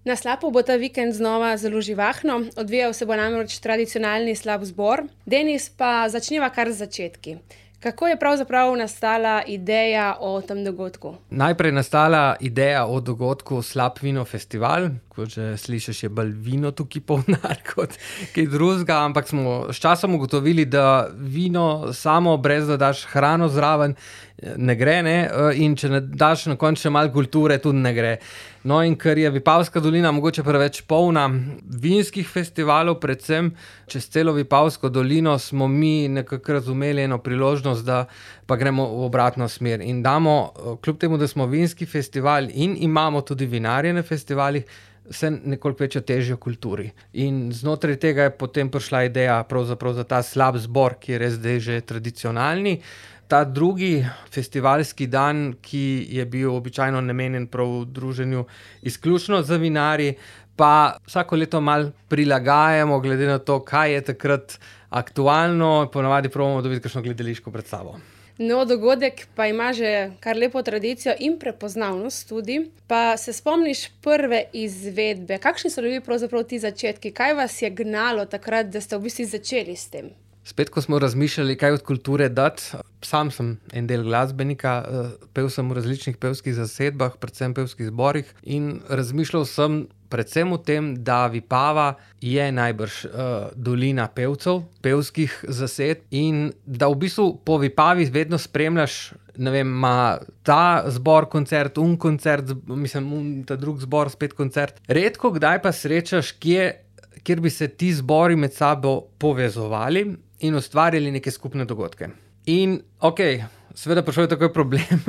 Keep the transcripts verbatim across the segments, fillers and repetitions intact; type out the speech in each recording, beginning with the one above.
Na Slapu bo ta vikend znova zelo živahno, odvijal se bo namreč tradicionalni Slap zbor. Denis, pa začniva kar z začetki. Kako je pravzaprav nastala ideja o tem dogodku? Najprej je nastala ideja o dogodku Slap vino festival. Kot že slišiš, je bolj vino tukaj polnar kot kaj drugega, ampak smo s časom ugotovili, da vino samo brez da daš hrano zraven ne gre, ne, in če ne daš na koncu še malo kulture, tudi ne gre. No, in ker je Vipavska dolina mogoče preveč polna vinskih festivalov, predvsem čez celo Vipavsko dolino, smo mi nekako razumeli eno priložnost, da pa gremo v obratno smer in damo, kljub temu, da smo vinski festival in imamo tudi vinarje na festivalih, se nekoliko večjo težjo kulturi. In znotraj tega je potem prišla ideja pravzaprav za ta Slap zbor, ki je res zdaj že tradicionalni. Ta drugi festivalski dan, ki je bil običajno namenjen prav druženju izključno z vinarji, pa vsako leto malo prilagajamo, glede na to, kaj je takrat aktualno, ponavadi probamo dobiti kakšno gledališko predstavo. No, dogodek pa ima že kar lepo tradicijo in prepoznavnost tudi. Pa se spomniš prve izvedbe? Kakšni so bili pravzaprav ti začetki? Kaj vas je gnalo takrat, da ste v bistvu začeli s tem? Spet, ko smo razmišljali, kaj od kulture dati, sam sem en del glasbenika, pel sem v različnih pevskih zasedbah, predvsem pevskih zborih, in razmišljal sem predvsem o tem, da Vipava je najbrž uh, dolina pevcev, pevskih zasedb, in da v bistvu po Vipavi vedno spremljaš, ne vem, ima ta zbor koncert, un koncert, mislim, un, ta drug zbor, spet koncert. Redko kdaj pa srečaš, kje, kjer bi se ti zbori med sabo povezovali in ustvarjali neke skupne dogodke. In okej, seveda prišel je takoj problem,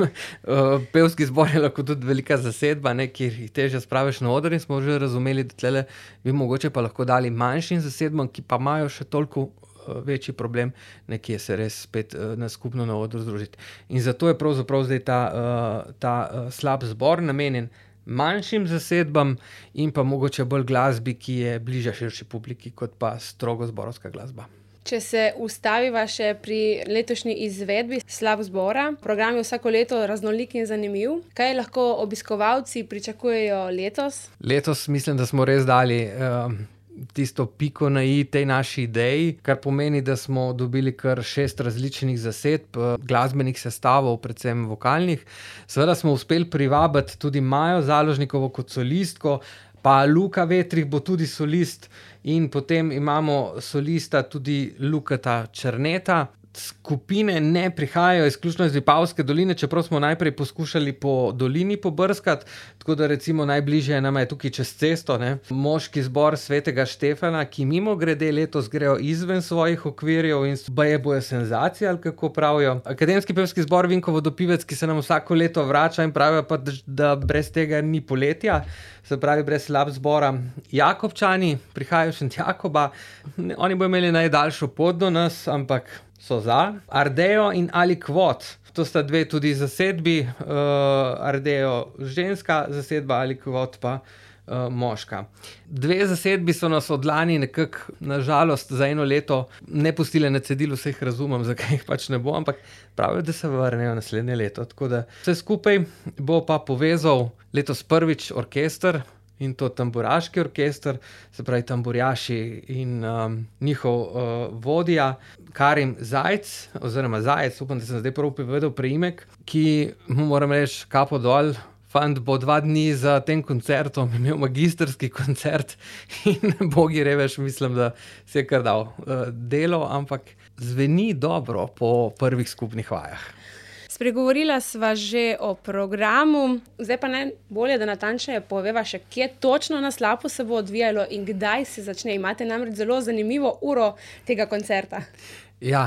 pevski zbor je lahko tudi velika zasedba, ne, kjer jih težje spraviš na oder, in smo že razumeli, da tlele bi mogoče pa lahko dali manjšim zasedbam, ki pa imajo še toliko večji problem, nekje se res spet na skupno na odru združiti. In zato je pravzaprav zdaj ta, ta Slap zbor namenjen manjšim zasedbam in pa mogoče bolj glasbi, ki je bližja širši publiki, kot pa strogo zborovska glasba. Če se ustaviva še pri letošnji izvedbi Slap zbora, program je vsako leto raznolik in zanimiv. Kaj lahko obiskovalci pričakujejo letos? Letos mislim, da smo res dali uh, tisto piko na i tej naši ideji, kar pomeni, da smo dobili kar šest različnih zasedb, glasbenih sestavov, predvsem vokalnih. Seveda smo uspeli privabiti tudi Majo Založnikovo kot solistko, pa Luka Vetrih bo tudi solist, in potem imamo solista tudi Lukata Černeta. Skupine ne prihajajo izključno iz Vipavske doline, čeprav smo najprej poskušali po dolini pobrskati, tako da recimo najbližje nama je tukaj čez cesto, ne, moški zbor Svetega Štefana, ki mimogrede letos grejo izven svojih okvirjev in baje bojo senzacija, ali kako pravijo. Akademski pevski zbor Vinko Vodopivec, ki se nam vsako leto vrača, in pravijo pa, da brez tega ni poletja, se pravi brez Slap zbora. Jakobčani prihajajo iz Jakoba, oni bojo imeli najdaljšo pot do nas, ampak so za. Ardeo in Ali Kvot, to sta dve tudi zasedbi, uh, Ardeo ženska zasedba, Ali Kvot pa uh, moška. Dve zasedbi so nas od lani nekako, na žalost, za eno leto ne pustile na cedilu, se jih razumem, zakaj jih pač ne bo, ampak pravijo, da se vrnejo naslednje leto. Tako da vse skupaj bo pa povezal letos prvič orkester, in to tamburaški orkester, se pravi tamburjaši in um, njihov uh, vodja Karim Zajc, oziroma Zajec, upam, da sem zdaj prav povedal priimek, ki mu moram reči kapo dol, fant bo dva dni za tem koncertom imel magistrski koncert in bogi revež, mislim, da si je kar dal uh, delo, ampak zveni dobro po prvih skupnih vajah. Spregovorila sva že o programu, zdaj pa najbolje, da natančneje poveva še, kje točno na Slapu se bo odvijalo in kdaj se začne. Imate namreč zelo zanimivo uro tega koncerta. Ja,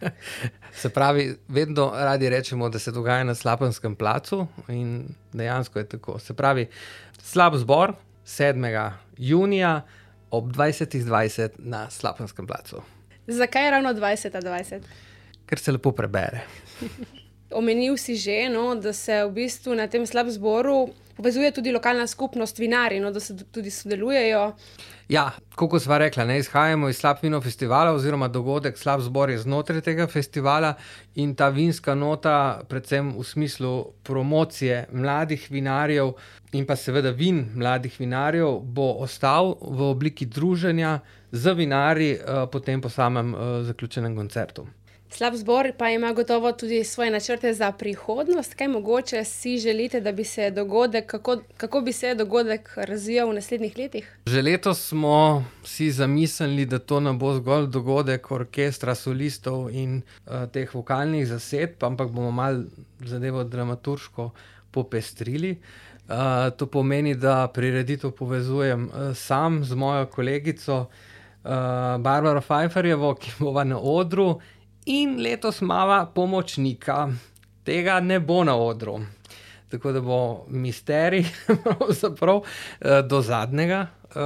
se pravi, vedno radi rečemo, da se dogaja na Slapenskem placu, in dejansko je tako. Se pravi, Slap zbor sedmega junija ob dvajsetih dvajset na Slapenskem placu. Zakaj ravno dvajset dvajset? Ker se lepo prebere. Omenil si že, no, da se v bistvu na tem Slap zboru povezuje tudi lokalna skupnost vinarji, no, da se tudi sodelujejo. Ja, kot sva rekla, ne, izhajamo iz Slap Vino Festivala oziroma dogodek Slap zbor je znotraj tega festivala in ta vinska nota, predvsem v smislu promocije mladih vinarjev in pa seveda vin mladih vinarjev, bo ostal v obliki druženja z vinarji, potem po samem zaključenem koncertu. Slap zbor pa ima gotovo tudi svoje načrte za prihodnost. Kaj mogoče si želite, da bi se dogodek, kako, kako bi se dogodek razvijal v naslednjih letih? Že letos smo si zamislili, da to ne bo zgolj dogodek orkestra, solistov in uh, teh vokalnih zasedb, ampak bomo malo zadevo dramaturško popestrili. Uh, to pomeni, da prireditev povezujem uh, sam z mojo kolegico uh, Barbaro Pfeifferjevo, ki bova na odru. In letos mava pomočnika. Tega ne bo na odru. Tako da bo misterij pravzaprav do zadnjega.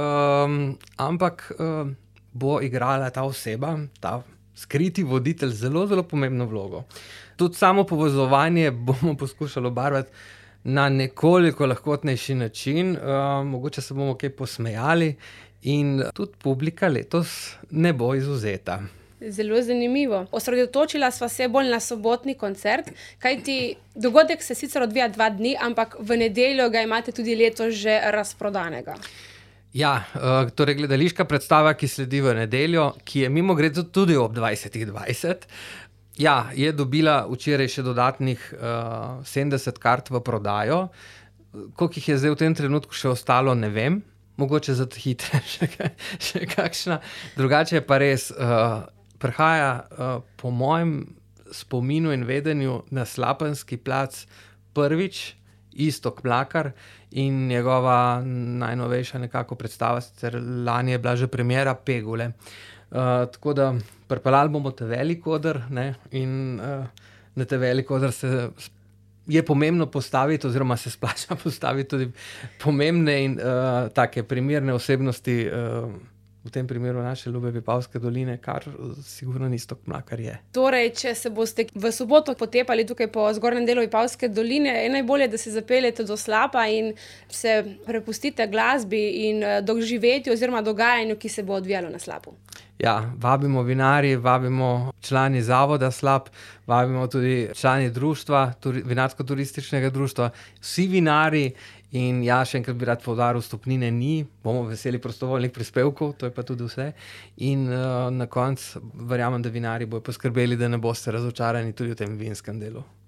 Um, ampak um, bo igrala ta oseba, ta skriti voditelj, zelo, zelo pomembno vlogo. Tudi samo povezovanje bomo poskušali obarvati na nekoliko lahkotnejši način. Um, mogoče se bomo kaj posmejali in tudi publika letos ne bo izvzeta. Zelo zanimivo. Osredotočila sva se bolj na sobotni koncert, kajti dogodek se sicer odvija dva dni, ampak v nedeljo ga imate tudi letos že razprodanega. Ja, torej gledališka predstava, ki sledi v nedeljo, ki je mimogrede tudi ob dvajsetih dvajset, ja, je dobila včeraj še dodatnih uh, sedemdeset kart v prodajo. Koliko jih je zdaj v tem trenutku še ostalo, ne vem. Mogoče zato hitre še, še kakšna. Drugače je pa res... Uh, Prihaja uh, po mojem spominu in vedenju na Slapenski plac prvič Iztok Mlakar in njegova najnovejša nekako predstava, sicer lani je bila že premiera Pegule. Uh, tako da pripeljali bomo te velik oder, ne, in uh, na te velik oder se je pomembno postaviti oziroma se splača postaviti tudi pomembne in uh, take primerne osebnosti, uh, v tem primeru naše ljube Vipavske doline, kar sigurno Iztok Mlakar je. Torej, če se boste v soboto potepali tukaj po zgornjem delu Vipavske doline, je najbolje, da se zapeljete do Slapa in se prepustite glasbi in doživeti oziroma dogajanju, ki se bo odvijalo na Slapu. Ja, vabimo vinarji, vabimo člani zavoda Slap, vabimo tudi člani društva, turi, vinarsko-turističnega društva, vsi vinarji. In ja, še enkrat bi rad poudaril, vstopnine ni, bomo veseli prostovoljnih prispevkov, to je pa tudi vse. In uh, na koncu verjamem, da vinarji bojo poskrbeli, da ne boste razočarani tudi v tem vinskem delu.